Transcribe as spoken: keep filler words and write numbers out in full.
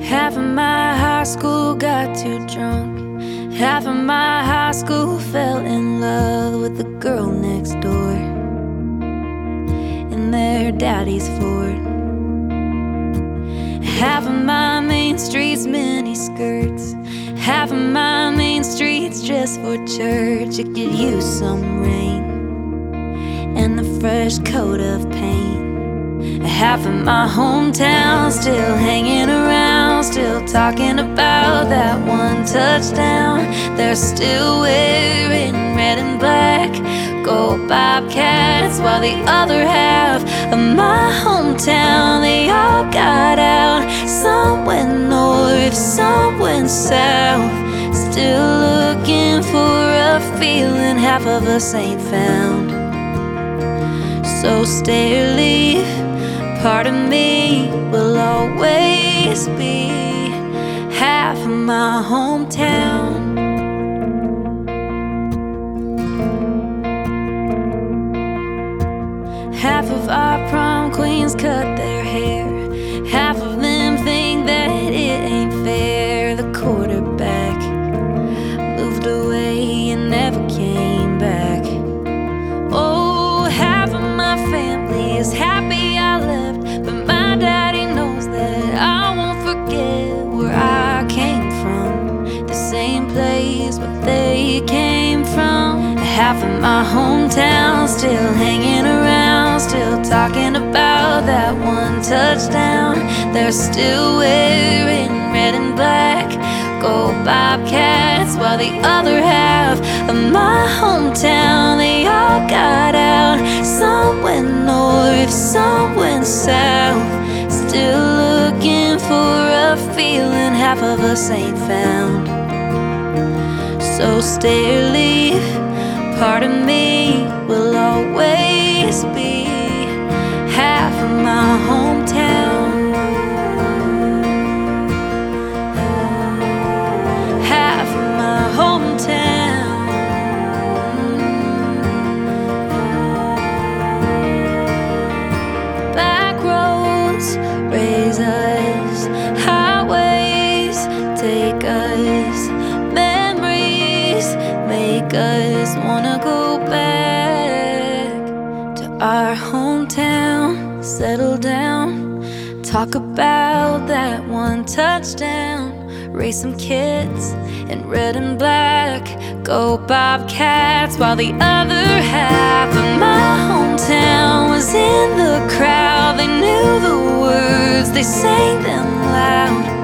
Half of my high school got too drunk. Half of my high school fell in love with the girl next door in their daddy's Ford. Half of my main street's mini skirts. Half of my main street's just for church. It could use some rain and a fresh coat of paint. Half of my hometown still hanging around, still talking about that one touchdown. They're still wearing red and black, go Bobcats, while the other half of my hometown, they all got out. Some went north, some went south, still looking for a feeling half of us ain't found. So stay or leave, part of me will always be half of my hometown. Half of our prom queens cut their hair. Half of them think that it ain't fair. The quarterback moved away and never came back. Oh, half of my family is happy I left, but my daddy knows that I won't forget where I came from, the same place where they came from. Half of my hometown still hanging around, still talking about that one touchdown. They're still wearing red and black, go Bobcats, while the other half of my hometown, they all got out. Some went north, some went south, still looking for a feeling half of us ain't found. So stay or leave, part of me will always be half of my hometown. Half of my hometown. Back roads raise us, highways take us, memories make us wanna go back to our hometown, settle down, talk about that one touchdown, raise some kids in red and black, go Bobcats, while the other half of my hometown was in the crowd. They knew the words, they sang them loud.